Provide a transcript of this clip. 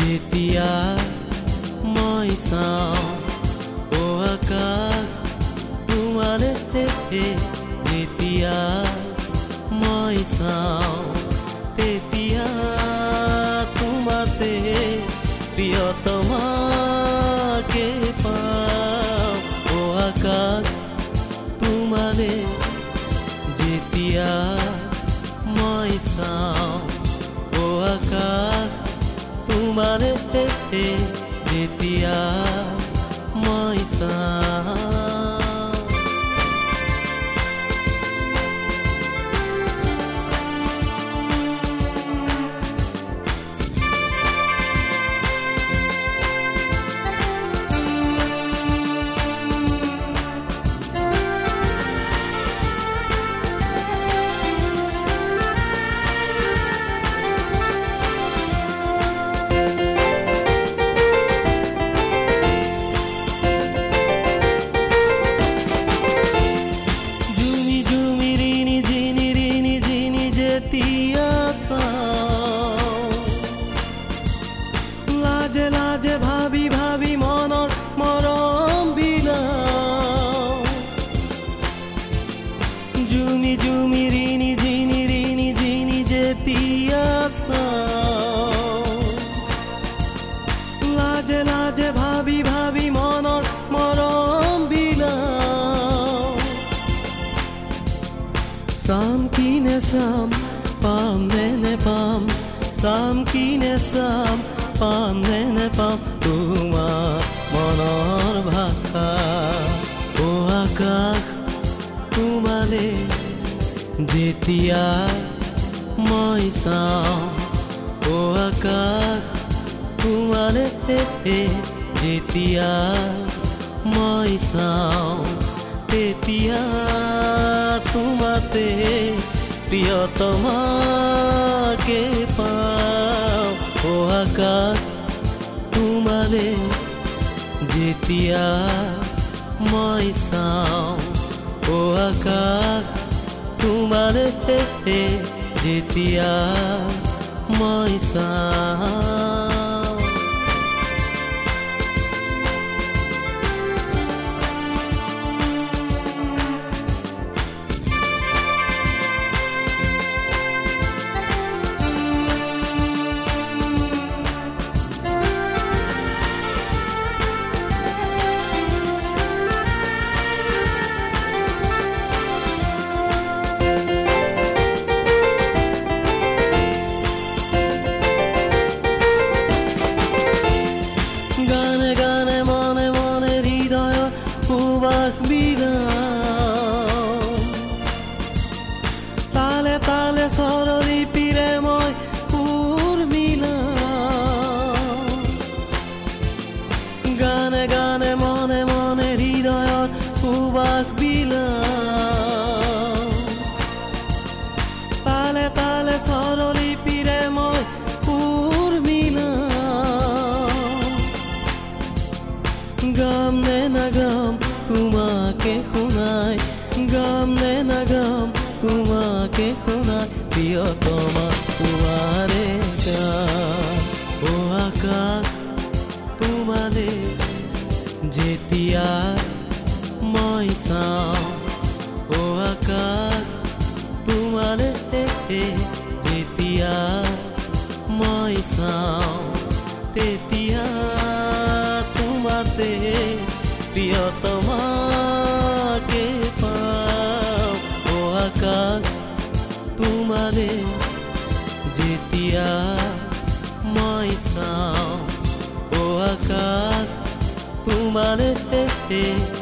যেতিয়া মই চাওঁ ও আকাশ তোমাৰে যেতিয়া মই চাওঁ তেতিয়া তোমাতে প্ৰিয়তমাকে পাওঁ ও আকাশ তোমাৰে যেতিয়া মই চাওঁ ও আকাশ তোমাৰে যেতিয়া মই চাওঁ লাজে লাজে ভাবি ভাবি মনৰ মৰম বিলাও জুমি জুমি ৰিনি জিনি যেতিয়া চাওঁ লাজে লাজে ভাবি ভাবি মনৰ মৰম বিলাও চাম কি নেচাম পাম নে নেপাম চাম কি নেচাম পাম নে নেপাম তোমাৰ মনৰ ভাষা ও আকাশ তোমালে যেতিয়া মই চাওঁ ও আকাশ তোমালে যেতিয়া মই চাওঁ তেতিয়া তোমাতে প্ৰিয়তমাকে পাওঁ ও আকাশ তোমালে যেতিয়া মই চাওঁ ও আকাশ তোমালে যেতিয়া মই চাওঁ তালে তালে সৰলি পিৰে মই উৰ্মিলা গানে গানে মনে মনে হৃদয়ত সুবাস বিলাও তালে তালে সৰলি পিৰে মই উৰ্মিলা গাম নে নাগাম তোমাকে শুনাই গাম নে নাগাম তোমাকে শুনাই প্ৰিয়তমা তোমাৰে গান ও আকাশ তোমালে যেতিয়া মই চাওঁ ও আকাশ তোমালে যেতিয়া মই চাওঁ তেতিয়া তোমাতে প্ৰিয়তমাকে পাওঁ ও আকাশ তোমালে যেতিয়া মই চাওঁ ও আকাশ তোমালে